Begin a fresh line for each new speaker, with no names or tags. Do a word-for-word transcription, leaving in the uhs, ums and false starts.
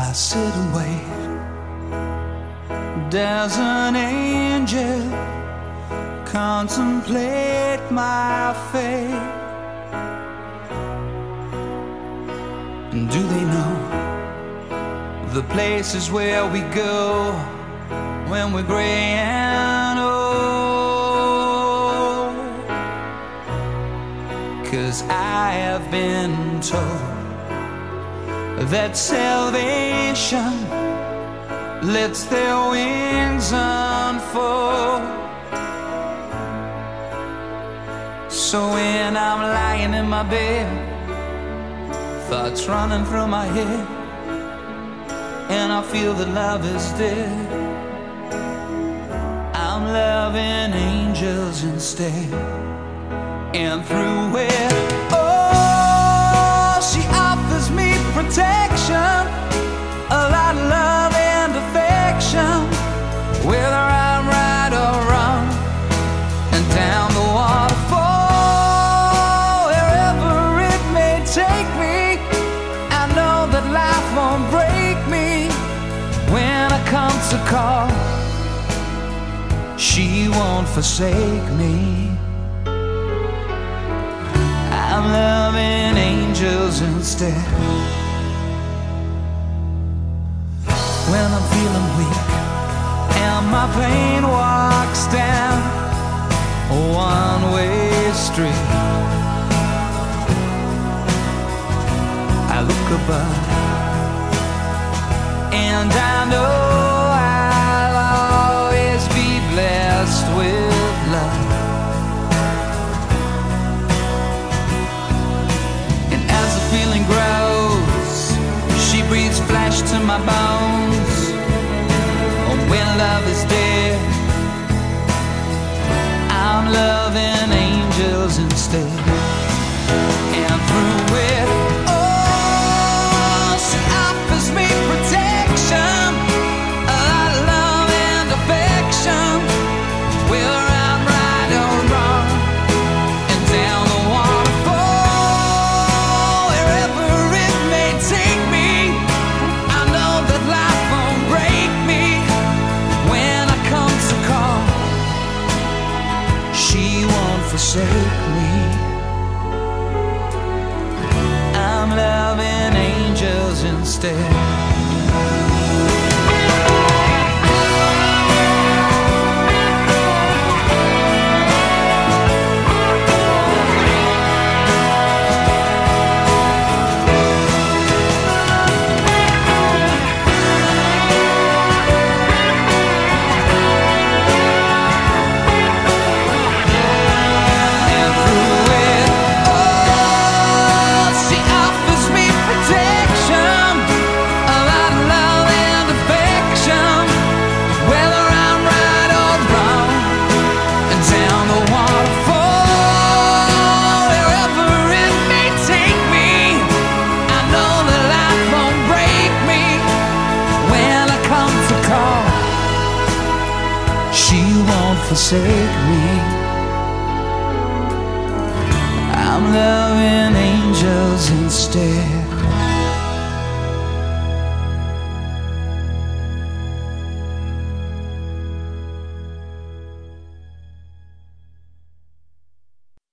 I sit and wait. Does an angel contemplate my fate? And do they know the places where we go when we're gray and old? 'Cause I have been told that salvation lets their wings unfold. So when I'm lying in my bed, thoughts running through my head, and I feel that love is dead, I'm loving angels instead. And through it, oh, she offers me protection, a lot of love and affection, whether I'm right or wrong. And down the waterfall, wherever it may take me, I know that life won't break me. When I come to call, she won't forsake me. I'm loving angels instead. When I'm feeling weak and my pain walks down a one-way street, I look above and I know I'll always be blessed with love. And as the feeling grows, she breathes flesh to my bones. Oh, when love is dead, I'm loving angels instead. And through it, oh, she offers me protection, a lot of love and affection, whether I'm right or wrong. And down the waterfall, wherever it may take me, I know that life won't break me. When I come to call, she won't forsake me. I'm loving angels instead. She won't forsake me. I'm loving angels instead.